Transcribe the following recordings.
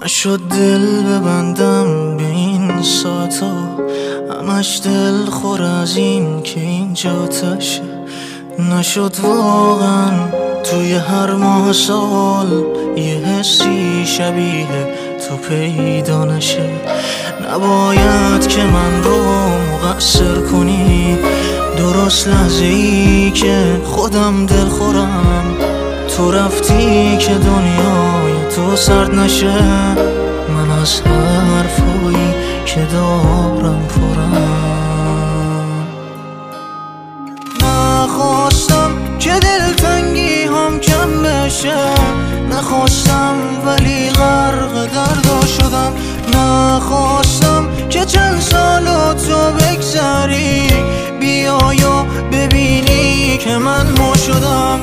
نشد دل ببندم به این ساعتا، همش دل خور از این که اینجا تشه. نشد واقعا توی هر ماه سال یه حسی شبیه تو پیدا نشه. نباید که من رو مقصر کنی، درست لحظه ای که خودم دل خورم تو رفتی که دنیای تو سرد نشه. من از حرفایی که دارم پرم نخواستم که دلتنگی هم کم بشه، نخواستم ولی غرق دردا شدم. نخواستم که چند سال تو بگذری، بیای و ببینی که من مو شدم.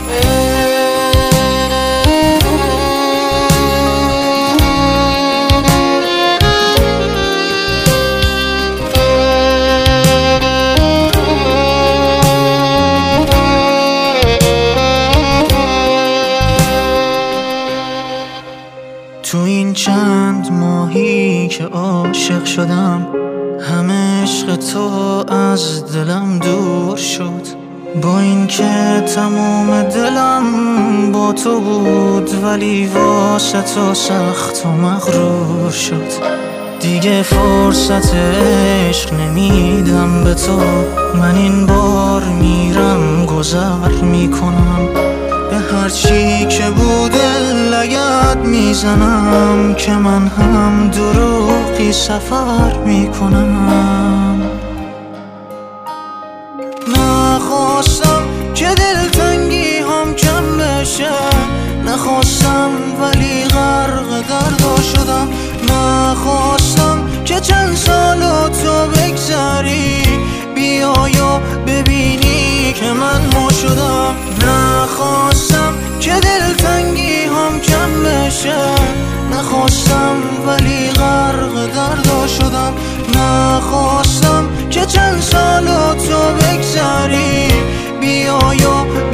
تو این چند ماهی که عاشق شدم، همه عشق تو از دلم دور شد. با این که تمام دلم با تو بود، ولی واسه تو سخت و مغرور شد. دیگه فرصت عشق نمیدم به تو، من این بار میرم گذر میکنم. به هرچی که بوده لگد میزنم، که من هم دروغی سفر میکنم. نخواستم که دلتنگی هم کم بشه، نخواستم ولی غرق دردا شدم. نخواستم که چند سال تو بگذری، بیای و ببینی که من مو شدم. نخواستم که دلتنگی هم کم بشه، نخواستم ولی غرق دردا شدم. نخواستم که چند سال تو بگذری، بیای و